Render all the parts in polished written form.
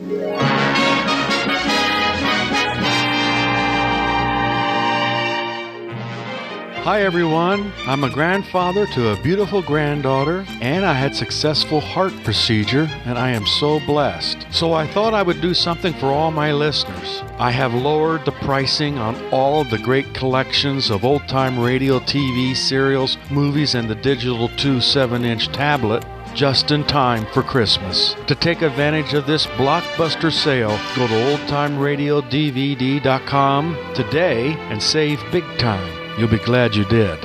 Hi everyone, I'm a grandfather to a beautiful granddaughter, and I had successful heart procedure, and I am so blessed. So I thought I would do something for all my listeners. I have lowered the pricing on all of the great collections of old-time radio, TV, serials, movies, and the digital 2 7-inch tablet just in time for Christmas. To take advantage of this blockbuster sale, go to oldtimeradiodvd.com today and save big time. You'll be glad you did.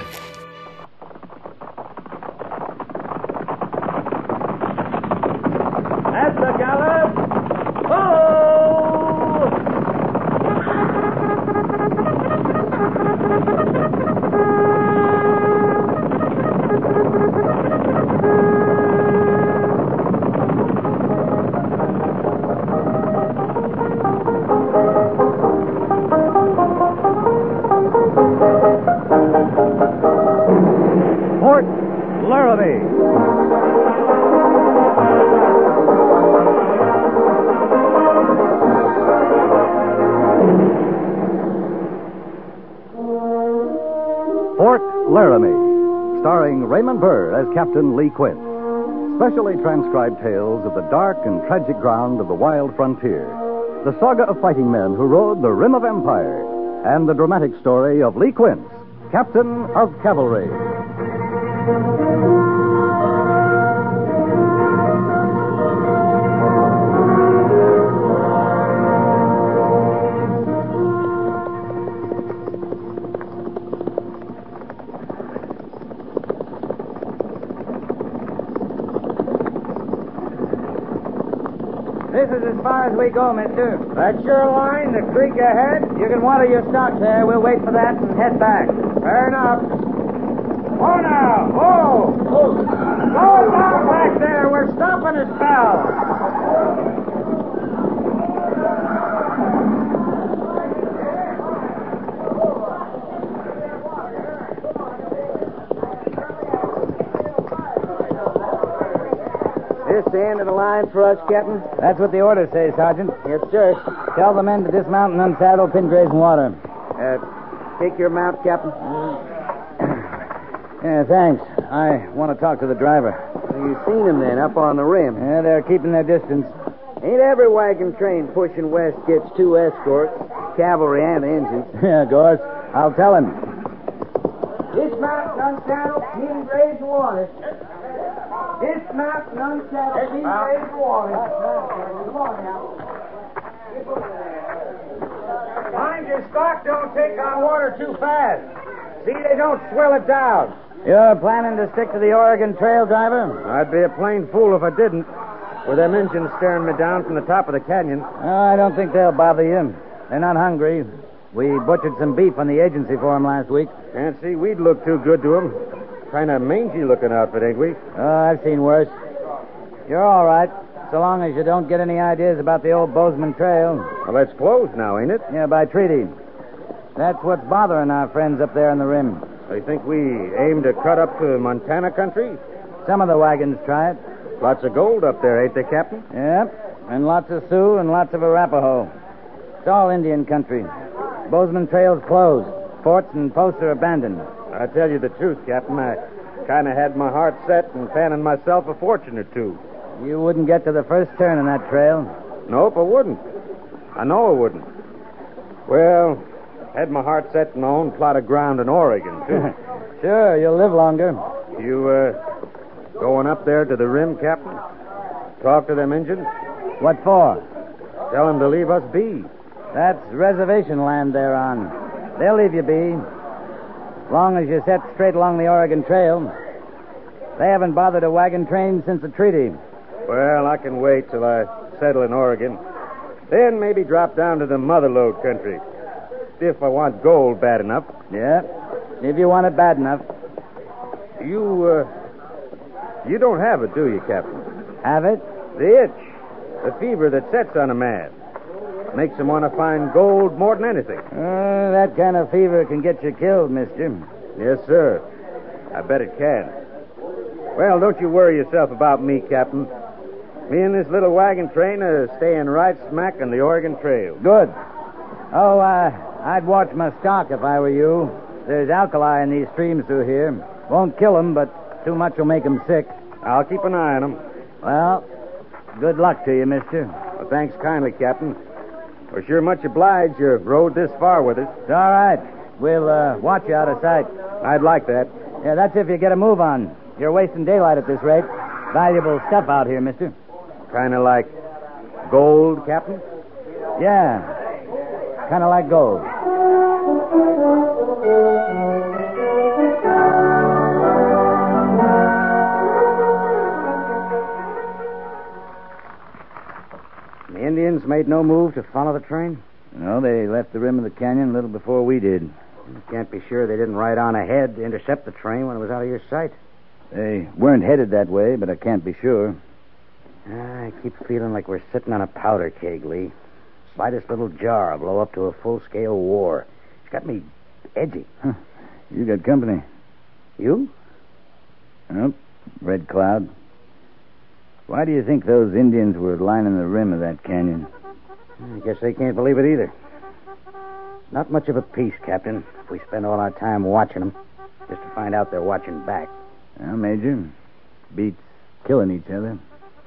At the gallop! Ho! Fort Laramie. Fort Laramie, starring Raymond Burr as Captain Lee Quince. Specially transcribed tales of the dark and tragic ground of the wild frontier. The saga of fighting men who rode the rim of empire. And the dramatic story of Lee Quince, Captain of Cavalry. This is as far as we go, mister. That's your line, the creek ahead? You can water your stock there. We'll wait for that and head back. Fair enough. Oh, now! Oh! Go down back there. We're stopping a spell. This the end of the line for us, Captain? That's what the order says, Sergeant. Yes, sir. Tell the men to dismount and unsaddle, pin graze and water. Take your mount, Captain. Yeah, thanks. I want to talk to the driver. You've seen them then, up on the rim. Yeah, they're keeping their distance. Ain't every wagon train pushing west gets 2 escorts, cavalry and engines. Yeah, of course. I'll tell him. Dismount and unsaddle, pin graze and water. Dismount and unsaddle, pin graze and water. Come on now. Mind your stock don't take on water too fast. See, they don't swell it down. You're planning to stick to the Oregon Trail, driver? I'd be a plain fool if I didn't. With them engines staring me down from the top of the canyon. I don't think they'll bother you. They're not hungry. We butchered some beef on the agency for them last week. Can't see we'd look too good to them. Kind of mangy-looking outfit, ain't we? Oh, I've seen worse. You're all right, so long as you don't get any ideas about the old Bozeman Trail. Well, that's closed now, ain't it? Yeah, by treaty. That's what's bothering our friends up there on the rim. They think we aim to cut up to Montana country? Some of the wagons try it. Lots of gold up there, ain't they, Captain? Yep, and lots of Sioux and lots of Arapaho. It's all Indian country. Bozeman Trail's closed. Forts and posts are abandoned. I tell you the truth, Captain. I kind of had my heart set in fanning myself a fortune or two. You wouldn't get to the first turn in that trail. Nope, I wouldn't. I know I wouldn't. Well, had my heart set in my own plot of ground in Oregon, too. Sure, you'll live longer. You, going up there to the rim, Captain? Talk to them Injuns? What for? Tell them to leave us be. That's reservation land they're on. They'll leave you be. Long as you set straight along the Oregon Trail. They haven't bothered a wagon train since the treaty. Well, I can wait till I settle in Oregon. Then maybe drop down to the Motherlode country. If I want gold bad enough. Yeah, if you want it bad enough. You don't have it, do you, Captain? Have it? The itch. The fever that sets on a man. Makes him want to find gold more than anything. That kind of fever can get you killed, mister. Yes, sir. I bet it can. Well, don't you worry yourself about me, Captain. Me and this little wagon train are staying right smack on the Oregon Trail. Good. Oh, I'd watch my stock if I were you. There's alkali in these streams through here. Won't kill 'em, but too much will make 'em sick. I'll keep an eye on them. Well, good luck to you, mister. Well, thanks kindly, Captain. We're sure much obliged you rode this far with us. It's all right. We'll watch you out of sight. I'd like that. Yeah, that's if you get a move on. You're wasting daylight at this rate. Valuable stuff out here, mister. Kind of like gold, Captain? Yeah, kind of like gold. The Indians made no move to follow the train? No, they left the rim of the canyon a little before we did. You can't be sure they didn't ride on ahead to intercept the train when it was out of your sight. They weren't headed that way, but I can't be sure. I keep feeling like we're sitting on a powder keg, Lee. Slightest little jar will blow up to a full-scale war. It's got me edgy. Huh. You got company. You? Nope. Red Cloud. Why do you think those Indians were lining the rim of that canyon? I guess they can't believe it either. Not much of a peace, Captain, if we spend all our time watching them, just to find out they're watching back. Well, Major, beats killing each other.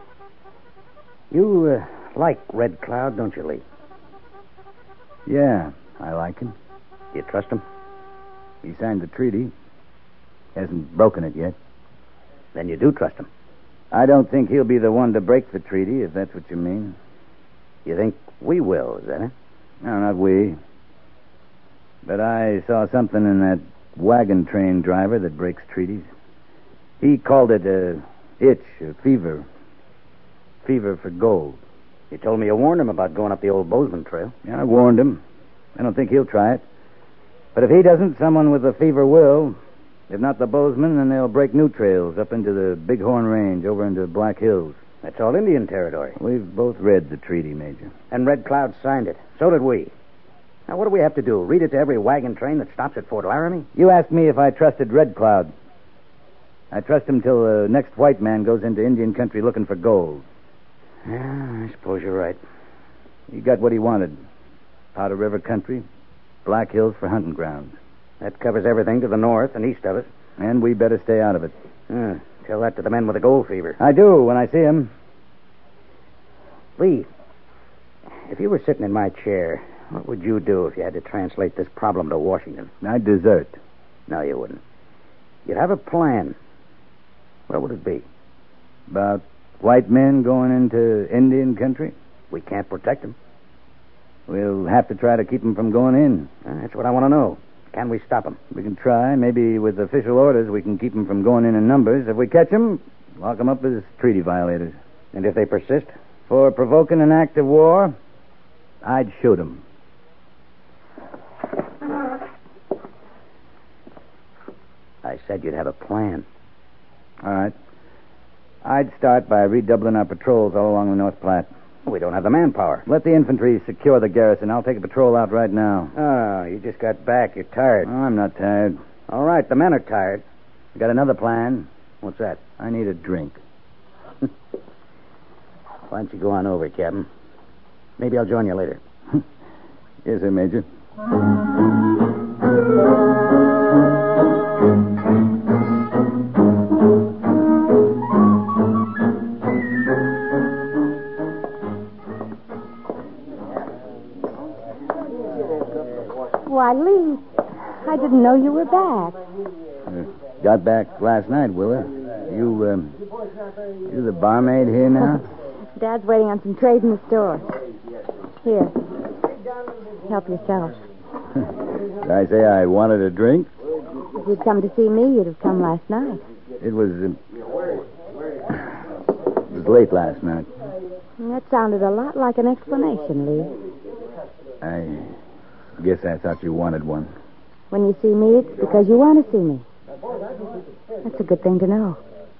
You like Red Cloud, don't you, Lee? Yeah, I like him. Do you trust him? He signed the treaty. Hasn't broken it yet. Then you do trust him. I don't think he'll be the one to break the treaty, if that's what you mean. You think we will, is that it? No, not we. But I saw something in that wagon train driver that breaks treaties. He called it a itch, a fever. Fever for gold. You told me you warned him about going up the old Bozeman Trail. Yeah, I warned him. I don't think he'll try it. But if he doesn't, someone with a fever will. If not the Bozeman, then they'll break new trails up into the Bighorn Range, over into Black Hills. That's all Indian territory. We've both read the treaty, Major. And Red Cloud signed it. So did we. Now, what do we have to do? Read it to every wagon train that stops at Fort Laramie? You asked me if I trusted Red Cloud. I trust him till the next white man goes into Indian country looking for gold. Yeah, I suppose you're right. He got what he wanted. Powder River country, Black Hills for hunting grounds. That covers everything to the north and east of us. And we better stay out of it. Tell that to the men with the gold fever. I do, when I see him. Lee, if you were sitting in my chair, what would you do if you had to translate this problem to Washington? I'd desert. No, you wouldn't. You'd have a plan. What would it be? About white men going into Indian country? We can't protect them. We'll have to try to keep them from going in. That's what I want to know. Can we stop them? We can try. Maybe with official orders we can keep them from going in numbers. If we catch them, lock them up as treaty violators. And if they persist? For provoking an act of war, I'd shoot them. I said you'd have a plan. All right. I'd start by redoubling our patrols all along the North Platte. We don't have the manpower. Let the infantry secure the garrison. I'll take a patrol out right now. Oh, you just got back. You're tired. Oh, I'm not tired. All right, the men are tired. I got another plan. What's that? I need a drink. Why don't you go on over, Captain? Maybe I'll join you later. Yes, sir, Major. Why, Lee, I didn't know you were back. Got back last night, Willa. You the barmaid here now? Dad's waiting on some trade in the store. Here. Help yourself. Did I say I wanted a drink? If you'd come to see me, you'd have come last night. It was late last night. That sounded a lot like an explanation, Lee. I guess I thought you wanted one. When you see me, it's because you want to see me. That's a good thing to know.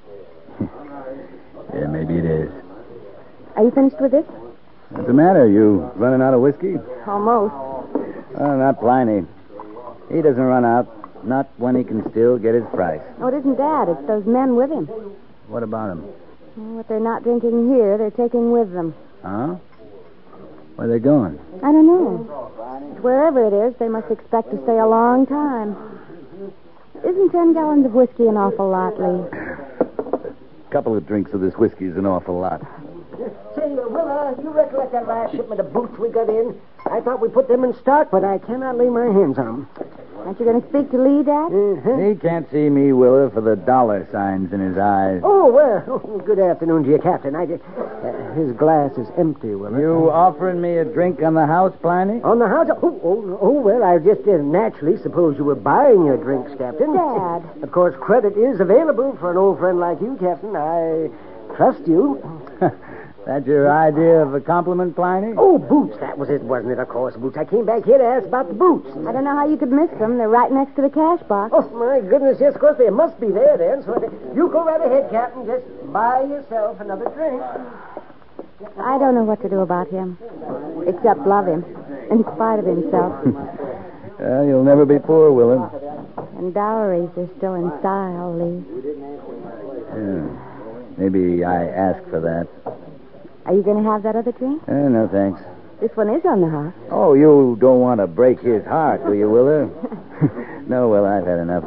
Yeah, maybe it is. Are you finished with this? What's the matter? You running out of whiskey? Almost. Oh, not Pliny. He doesn't run out. Not when he can still get his price. Oh, it isn't Dad. It's those men with him. What about him? What they're not drinking here, they're taking with them. Huh? Where are they going? I don't know. Wherever it is, they must expect to stay a long time. Isn't 10 gallons of whiskey an awful lot, Lee? A couple of drinks of this whiskey is an awful lot. Say, Willa, you recollect that last shipment of boots we got in? I thought we put them in stock, but I cannot lay my hands on them. Aren't you going to speak to Lee, Dad? He can't see me, Willa, for the dollar signs in his eyes. Oh, well, good afternoon to you, Captain. His glass is empty, Willa. You offering me a drink on the house, Pliny? On the house? Well, I just naturally suppose you were buying your drinks, Captain. Dad. Of course, credit is available for an old friend like you, Captain. I trust you. That's your idea of a compliment, Pliny? Oh, boots. That was it, wasn't it? Of course, boots. I came back here to ask about the boots. I don't know how you could miss them. They're right next to the cash box. Oh, my goodness, yes, of course, they must be there then. So you go right ahead, Captain. Just buy yourself another drink. I don't know what to do about him, except love him, in spite of himself. Well, you'll never be poor, Willa. And dowries are still in style, Lee. Yeah. Maybe I ask for that. Are you going to have that other drink? No, thanks. This one is on the house. Oh, you don't want to break his heart, do you, Willa? No, well, I've had enough.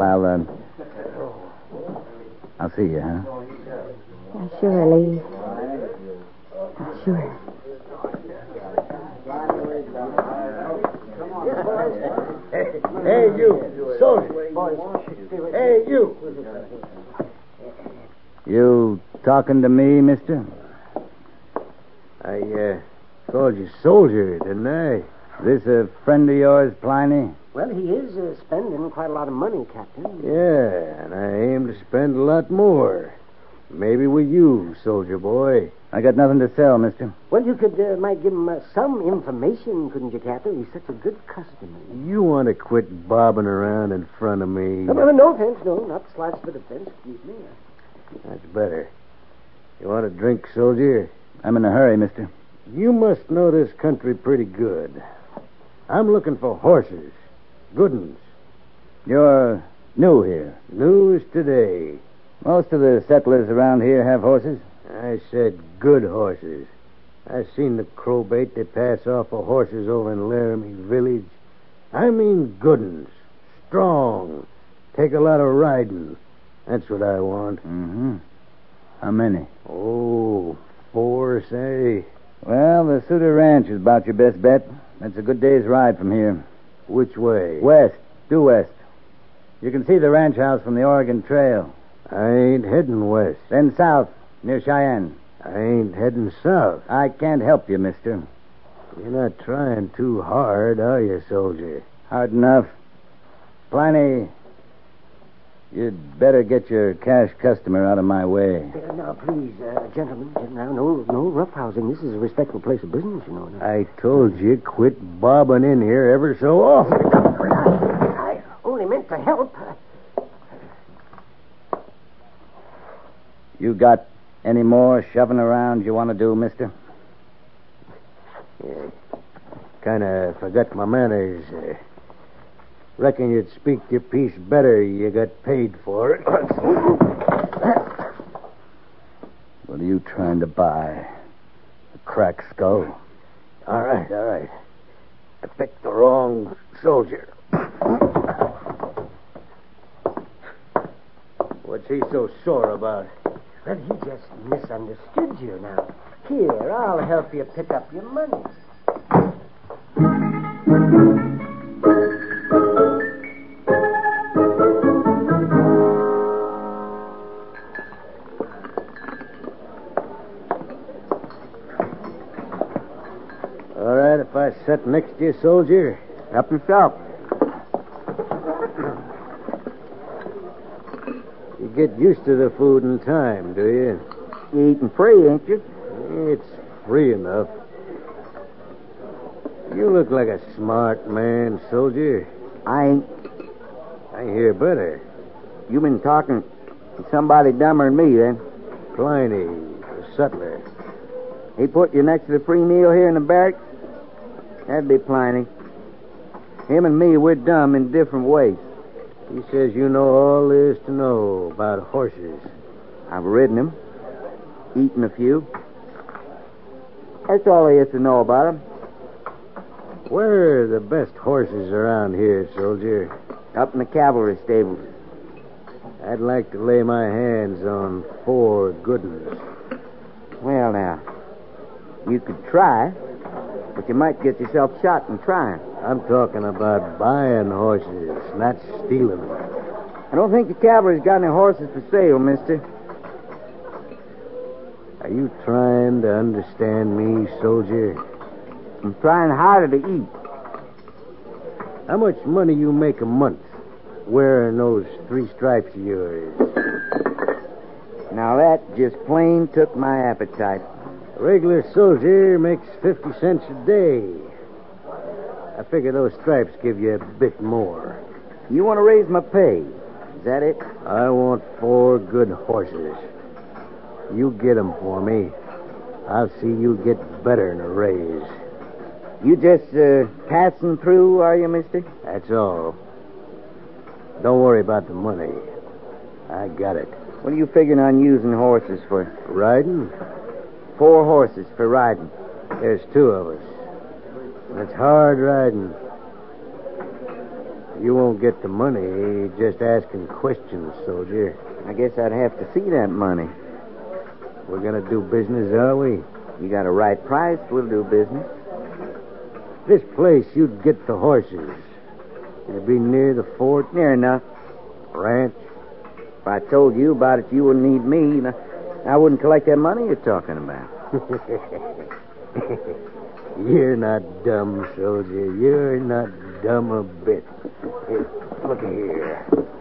I'll see you, huh? Yeah, sure, Lee. Sure. Hey, you, soldier. Hey, you. You talking to me, mister? I called you soldier, didn't I? This a friend of yours, Pliny? Well, he is spending quite a lot of money, Captain. Yeah, and I aim to spend a lot more. Maybe with you, soldier boy. I got nothing to sell, mister. Well, you might give him some information, couldn't you, Captain? He's such a good customer. You want to quit bobbing around in front of me? No offense, no, not the slightest bit of offense. Excuse me. That's better. You want a drink, soldier? I'm in a hurry, mister. You must know this country pretty good. I'm looking for horses. Good ones. You're new here. News today. Most of the settlers around here have horses. I said good horses. I seen the crowbait they pass off for horses over in Laramie Village. I mean good ones. Strong. Take a lot of riding. That's what I want. Mm-hmm. How many? Oh, 4, say. Well, the Sutter Ranch is about your best bet. That's a good day's ride from here. Which way? West. Due west. You can see the ranch house from the Oregon Trail. I ain't heading west. Then south, near Cheyenne. I ain't heading south. I can't help you, mister. You're not trying too hard, are you, soldier? Hard enough. Pliny, you'd better get your cash customer out of my way. Now, please, gentlemen, now, no roughhousing. This is a respectable place of business, you know. I told you, quit bobbing in here ever so often. I only meant to help. You got any more shoving around you want to do, mister? Yeah. Kind of forgot my manners. Reckon you'd speak your piece better. You got paid for it. What are you trying to buy? A cracked skull? All right. I picked the wrong soldier. What's he so sore about? Well, he just misunderstood you now. Here, I'll help you pick up your money. All right, if I sit next to you, soldier. Help yourself. You get used to the food in time, do you? You eating free, ain't you? It's free enough. You look like a smart man, soldier. I ain't. I hear better. You been talking to somebody dumber than me, then. Pliny, the sutler. He put you next to the free meal here in the barracks? That'd be Pliny. Him and me, we're dumb in different ways. He says you know all there is to know about horses. I've ridden him. eaten a few. That's all there is to know about 'em. Where are the best horses around here, soldier? Up in the cavalry stables. I'd like to lay my hands on 4 good ones. Well, now, you could try, but you might get yourself shot in trying. I'm talking about buying horses, not stealing them. I don't think the cavalry's got any horses for sale, mister. Are you trying to understand me, soldier? I'm trying harder to eat. How much money you make a month wearing those 3 stripes of yours? Now, that just plain took my appetite. A regular soldier makes 50 cents a day. I figure those stripes give you a bit more. You want to raise my pay? Is that it? I want 4 good horses. You get 'em for me. I'll see you get better than a raise. You just passing through, are you, mister? That's all. Don't worry about the money. I got it. What are you figuring on using horses for? Riding? 4 horses for riding. There's 2 of us. It's hard riding. You won't get the money just asking questions, soldier. I guess I'd have to see that money. We're going to do business, are we? You got a right price, we'll do business. This place you'd get the horses. It'd be near the fort. Near enough. Ranch. If I told you about it, you wouldn't need me. I wouldn't collect that money you're talking about. You're not dumb, soldier. You're not dumb a bit. Here, look here.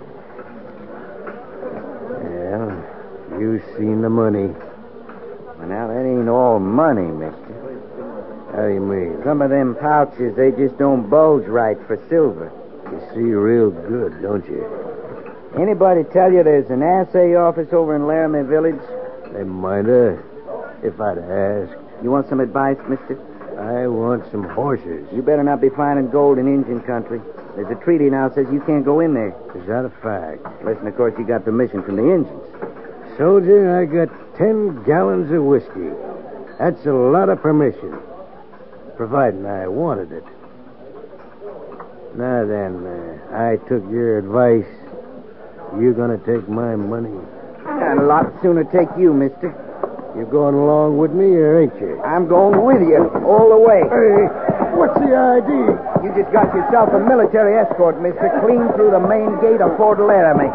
Well, you've seen the money. Well, now, that ain't all money, mister. How do you mean? Some of them pouches, they just don't bulge right for silver. You see real good, don't you? Anybody tell you there's an assay office over in Laramie Village? They might have, if I'd asked. You want some advice, mister? I want some horses. You better not be finding gold in Indian country. There's a treaty now that says you can't go in there. Is that a fact? Listen, of course, you got permission from the Indians. Soldier, I got 10 gallons of whiskey. That's a lot of permission. Providing I wanted it. Now then, I took your advice. You gonna take my money? I'd a lot sooner take you, mister. You going along with me, or ain't you? I'm going with you, all the way. Hey, what's the idea? You just got yourself a military escort, mister, clean through the main gate of Fort Laramie.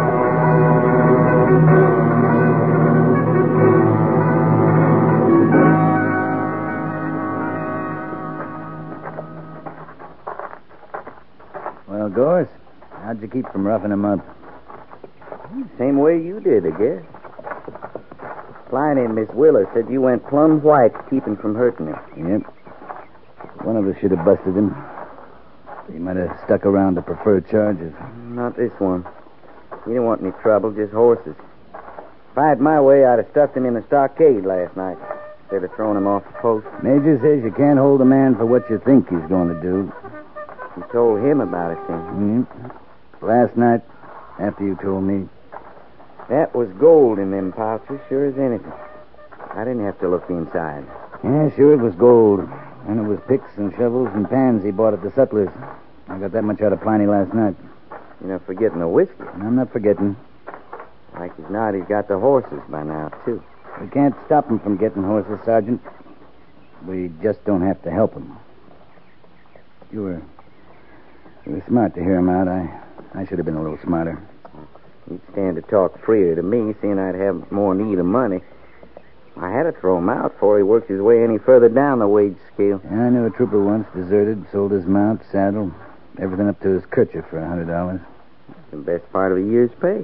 Well, Gorse, how'd you keep from roughing him up? Same way you did, I guess. Pliny and Miss Willer said you went plumb white to keep him from hurting him. Yep. One of us should have busted him. He might have stuck around to prefer charges. Not this one. He didn't want any trouble, just horses. If I had my way, I'd have stuffed him in the stockade last night instead of throwing him off the post. Major says you can't hold a man for what you think he's going to do. You told him about it, then. Last night, after you told me. That was gold in them pouches, sure as anything. I didn't have to look inside. Yeah, sure it was gold. And it was picks and shovels and pans he bought at the Sutlers. I got that much out of Pliny last night. You're not forgetting the whiskey. I'm not forgetting. Like as not, he's got the horses by now, too. We can't stop him from getting horses, Sergeant. We just don't have to help him. You were smart to hear him out. I should have been a little smarter. He'd stand to talk freer to me, seeing I'd have more need of money. I had to throw him out before he worked his way any further down the wage scale. Yeah, I knew a trooper once, deserted, sold his mount, saddle, everything up to his kerchief for $100. The best part of a year's pay.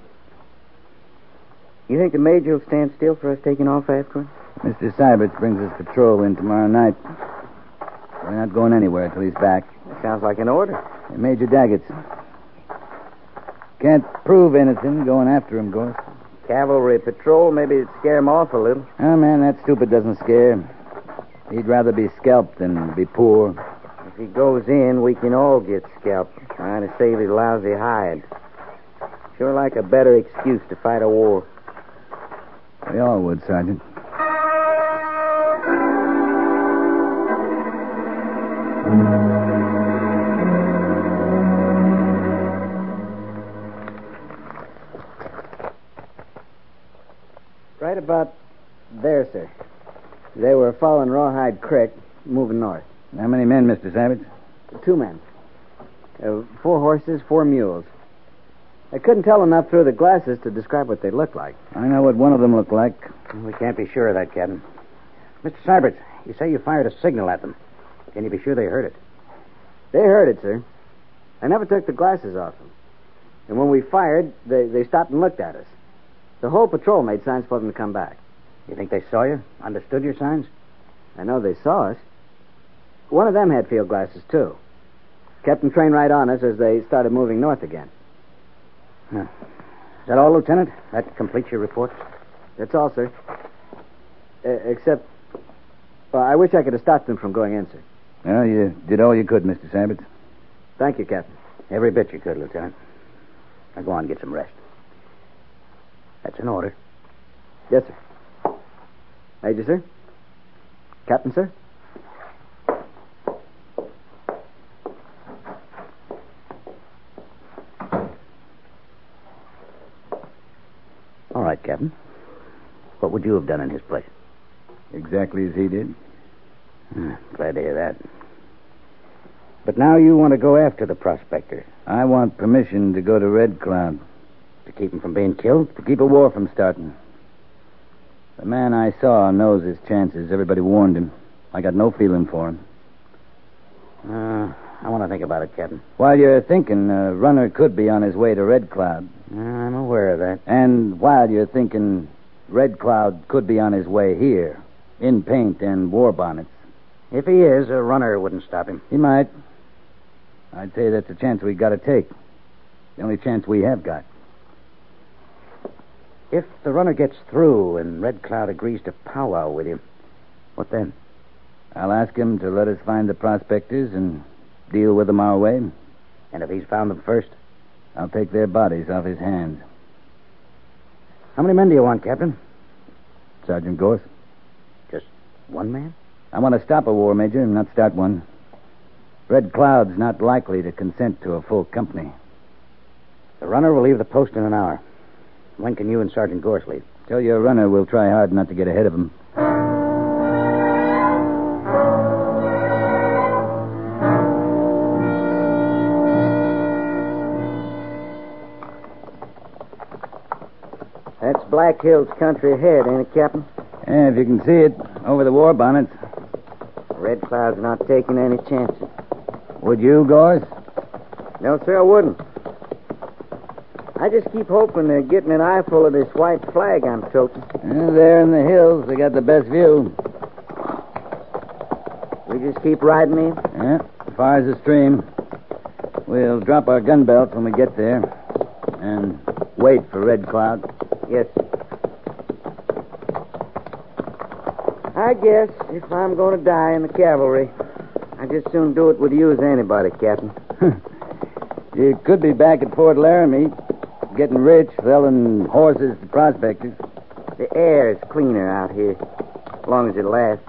You think the major will stand still for us taking off after him? Mr. Syberts brings his patrol in tomorrow night. We're not going anywhere till he's back. That sounds like an order. Hey, Major Daggett's. Can't prove anything going after him, Gorse. Cavalry patrol, maybe it'd scare him off a little. Oh, man, that stupid doesn't scare. He'd rather be scalped than be poor. If he goes in, we can all get scalped, trying to save his lousy hide. Sure like a better excuse to fight a war. We all would, Sergeant. Right about there, sir. They were following Rawhide Creek, moving north. How many men, Mr. Savage? 2 men. 4 horses, 4 mules. I couldn't tell enough through the glasses to describe what they looked like. I know what one of them looked like. We can't be sure of that, Captain. Mr. Syberts, you say you fired a signal at them. Can you be sure they heard it? They heard it, sir. I never took the glasses off them. And when we fired, they stopped and looked at us. The whole patrol made signs for them to come back. You think they saw you? Understood your signs? I know they saw us. One of them had field glasses, too. Kept them trained right on us as they started moving north again. Is that all, Lieutenant? That completes your report? That's all, sir. Except, I wish I could have stopped them from going in, sir. Well, you did all you could, Mr. Savage. Thank you, Captain. Every bit you could, Lieutenant. Now go on and get some rest. That's an order. Yes, sir. Major, sir? Captain, sir? All right, Captain. What would you have done in his place? Exactly as he did. Glad to hear that. But now you want to go after the prospector. I want permission to go to Red Cloud. To keep him from being killed? To keep a war from starting. The man I saw knows his chances. Everybody warned him. I got no feeling for him. I want to think about it, Captain. While you're thinking, Runner could be on his way to Red Cloud. I'm aware of that. And while you're thinking, Red Cloud could be on his way here, in paint and war bonnets. If he is, a Runner wouldn't stop him. He might. I'd say that's a chance we got to take. The only chance we have got. If the Runner gets through and Red Cloud agrees to powwow with you, what then? I'll ask him to let us find the prospectors and deal with them our way. And if he's found them first? I'll take their bodies off his hands. How many men do you want, Captain? Sergeant Gorse. Just one man? I want to stop a war, Major, not start one. Red Cloud's not likely to consent to a full company. The Runner will leave the post in an hour. When can you and Sergeant Gorse leave? Tell your Runner we'll try hard not to get ahead of him. That's Black Hills country ahead, ain't it, Captain? Yeah, if you can see it, over the war bonnets. Red Cloud's not taking any chances. Would you, Gorse? No, sir, I wouldn't. I just keep hoping they're getting an eyeful of this white flag I'm toting. Yeah, there in the hills, they got the best view. We just keep riding in? Yeah, as far as the stream. We'll drop our gun belts when we get there. And wait for Red Cloud. Yes, sir. I guess if I'm going to die in the cavalry, I'd just soon do it with you as anybody, Captain. You could be back at Fort Laramie, getting rich, selling horses to prospectors. The air is cleaner out here, as long as it lasts.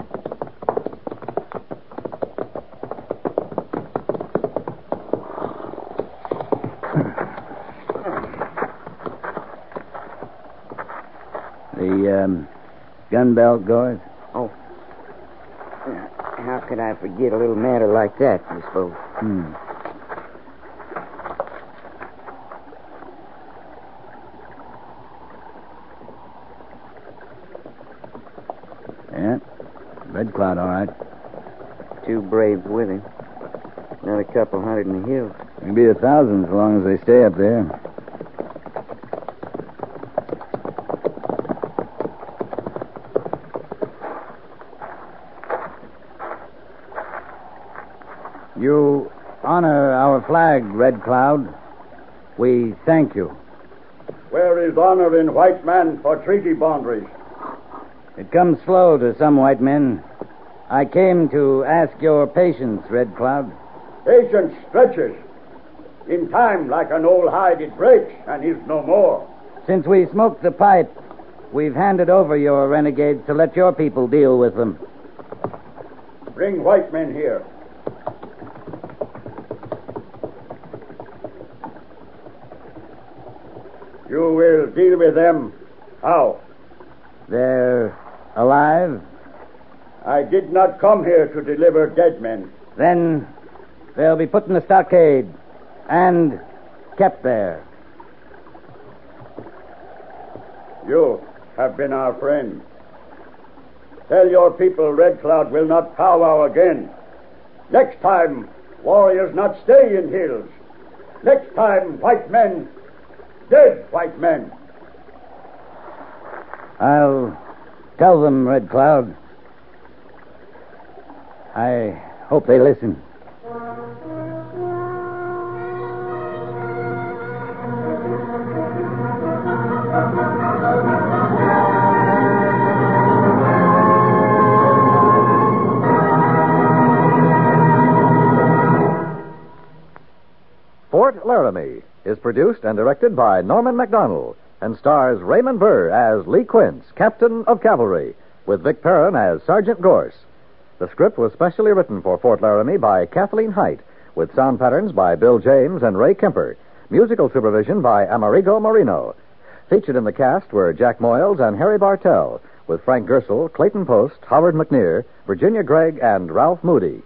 The gun belt, Gorse? Oh. How could I forget a little matter like that, I suppose? Yeah, Red Cloud, all right. 2 braves with him. Another couple hundred in the hills. Maybe 1,000 as long as they stay up there. You honor our flag, Red Cloud. We thank you. Where is honor in white man for treaty boundaries? It comes slow to some white men. I came to ask your patience, Red Cloud. Patience stretches. In time, like an old hide, it breaks and is no more. Since we smoked the pipe, We've handed over your renegades to let your people deal with them. Bring white men here. You will deal with them. How? They're alive? I did not come here to deliver dead men. Then they'll be put in the stockade and kept there. You have been our friend. Tell your people Red Cloud will not powwow again. Next time, warriors not stay in hills. Next time, white men, dead white men. I'll tell them, Red Cloud. I hope they listen. Fort Laramie is produced and directed by Norman MacDonald and stars Raymond Burr as Lee Quince, Captain of Cavalry, with Vic Perrin as Sergeant Gorse. The script was specially written for Fort Laramie by Kathleen Height, with sound patterns by Bill James and Ray Kemper, musical supervision by Amerigo Marino. Featured in the cast were Jack Moyles and Harry Bartell, with Frank Gersel, Clayton Post, Howard McNear, Virginia Gregg, and Ralph Moody.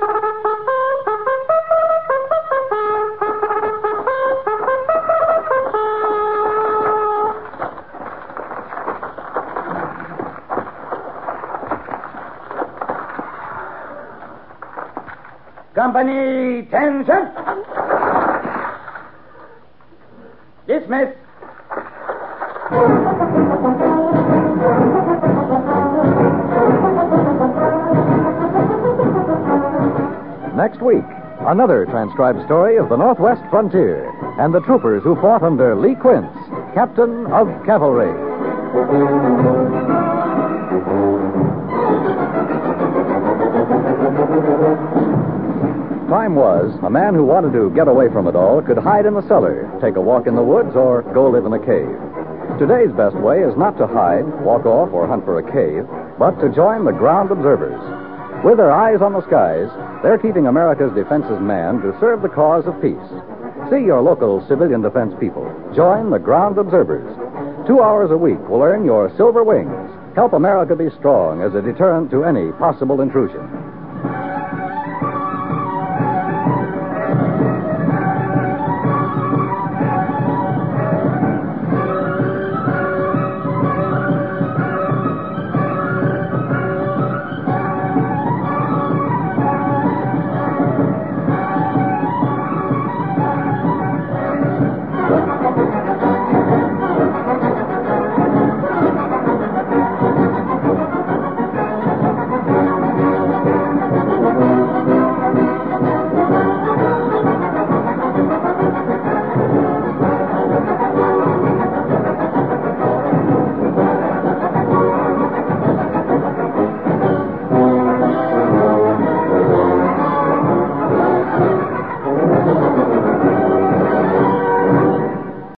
Company, attention. Dismiss. Next week, another transcribed story of the Northwest frontier and the troopers who fought under Lee Quince, Captain of Cavalry. Time was, a man who wanted to get away from it all could hide in the cellar, take a walk in the woods, or go live in a cave. Today's best way is not to hide, walk off, or hunt for a cave, but to join the ground observers. With their eyes on the skies, they're keeping America's defenses manned to serve the cause of peace. See your local civilian defense people. Join the ground observers. 2 hours a week will earn your silver wings. Help America be strong as a deterrent to any possible intrusion.